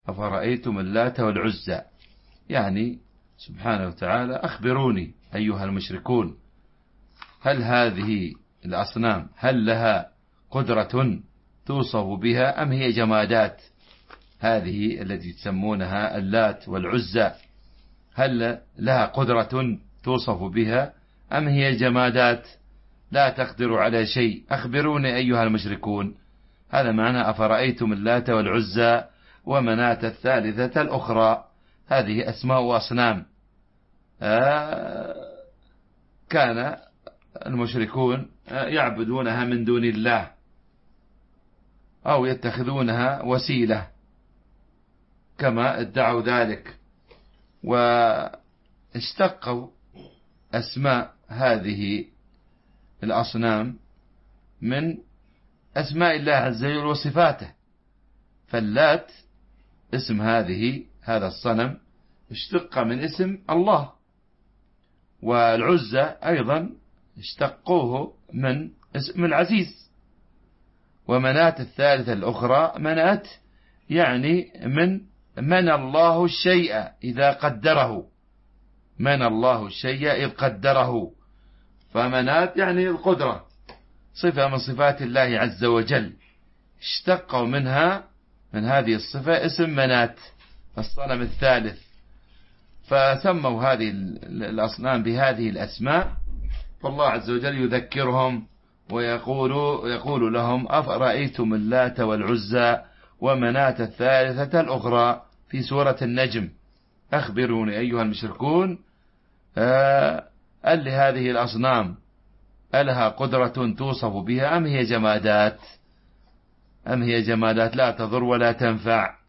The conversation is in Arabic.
أفرأيتم اللات والعزى، يعني سبحانه وتعالى أخبروني أيها المشركون، هل هذه الأصنام هل لها قدرة توصف بها أم هي جمادات؟ هذه التي تسمونها اللات والعزى هل لها قدرة توصف بها أم هي جمادات لا تقدر على شيء؟ أخبروني أيها المشركون. هذا معنى أفرأيتم اللات والعزى ومناة الثالثة الأخرى. هذه أسماء وأصنام كان المشركون يعبدونها من دون الله أو يتخذونها وسيلة كما ادعوا ذلك، واشتقوا أسماء هذه الأصنام من أسماء الله عز وجل وصفاته. فاللات اسم هذا الصنم اشتق من اسم الله، والعزى أيضا اشتقوه من اسم العزيز، ومناة الثالثة الأخرى مناة يعني من الله الشيء إذا قدره، من الله الشيء إذ قدره، فمناة يعني القدرة، صفة من صفات الله عز وجل، اشتقوا من هذه الصفة اسم مناة الصنم الثالث، فسموا هذه الأصنام بهذه الأسماء. فالله عز وجل يذكرهم ويقول لهم أفرأيتم اللات والعزى ومناة الثالثة الأخرى في سورة النجم، أخبروني أيها المشركون هل لهذه الأصنام ألها قدرة توصف بها أم هي جمادات لا تضر ولا تنفع؟